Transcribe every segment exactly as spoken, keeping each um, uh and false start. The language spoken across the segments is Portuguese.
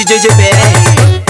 D J G B R.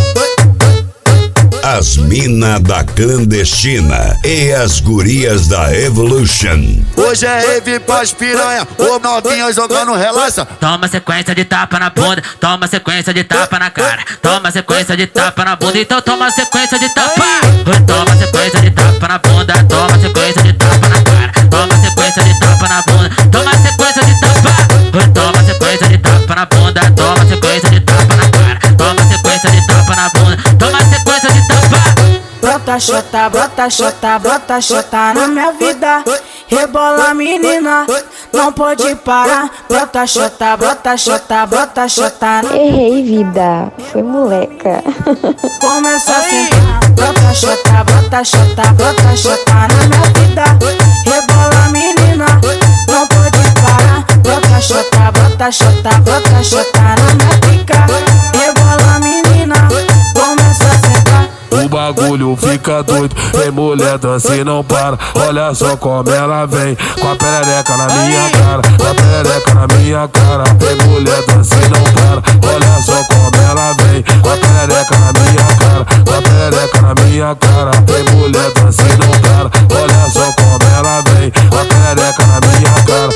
As mina da clandestina e as gurias da Evolution. Hoje é rave pras piranha, ô novinha jogando relaxa. Toma sequência de tapa na bunda, toma sequência de tapa na cara, toma sequência de tapa na bunda, então toma sequência de tapa. Toma sequência de tapa na bunda, toma sequência de tapa na cara, toma sequência de tapa na bunda, toma sequência de tapa. Toma sequência de tapa na bunda, toma sequência de tapa na cara, toma sequência de tapa na bunda, toma sequência de tapa. Brota xota, brota xota, brota xota na minha vida. Rebola menina, não pode parar. Brota xota, brota xota, brota xota. Errei, vida, foi moleca. Começa a sentar. Brota xota, brota xota, brota xota na minha vida. Rebola menina, não pode parar. Brota xota, brota xota, brota xota na minha pica. Rebola menina, começa a sentar. O bagulho fica doido, tem mulher dança e não para. Olha só como ela vem, com a perereca na minha cara, com a perereca na minha cara. Tem mulher dança e não para. Olha só como ela vem, com a perereca na minha cara, com a perereca na minha cara. Tem mulher dança e não para. Olha só como ela vem, com a perereca na minha cara.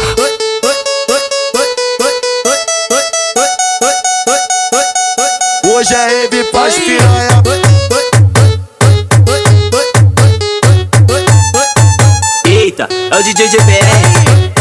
Hoje é rave pras piranha. Eita, é o D J G B R.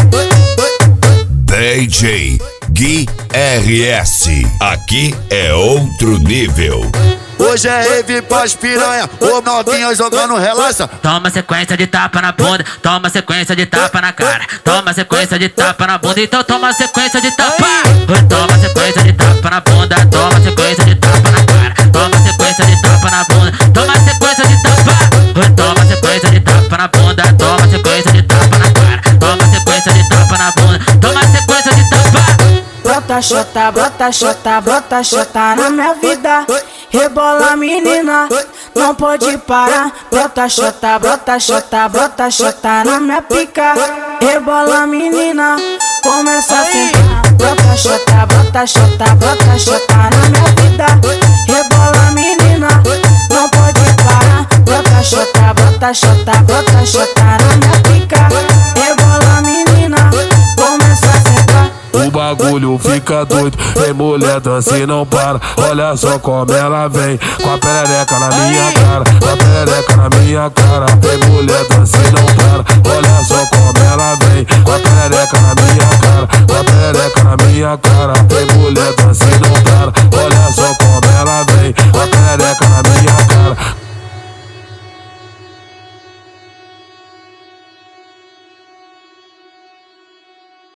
D J Gui R S. Aqui é outro nível. Hoje é rave pras piranha, ô novinha jogando relaxa. Toma sequência de tapa na bunda, toma sequência de tapa na cara, toma sequência de tapa na bunda, então toma sequência de tapa. Toma sequência de tapa na bunda, toma sequência de tapa na cara, toma sequência de tapa na bunda, toma sequência de tapa. Toma sequência de tapa na bunda, toma sequência de tapa na cara, toma sequência de tapa na bunda, toma sequência de tapa. Brota xota, brota xota, brota xota na minha vida. Rebola menina, não pode parar. Brota xota, brota xota, brota xota na minha pica. Rebola menina, começa a sentar. Brota xota, brota xota, brota xota na minha vida. Rebola menina, não pode parar. Brota xota, brota xota, brota xota na minha pica. Rebola menina, começa a sentar. O bagulho fica doido, tem mulher dança e não para. Olha só como ela vem, com a perereca na minha cara, com a perereca na minha cara. Tem mulher dança e não para. Olha só como ela vem, com a perereca na minha cara, com a perereca na minha cara. Tem mulher dança e não para. Olha só como ela vem, com a perereca na minha cara.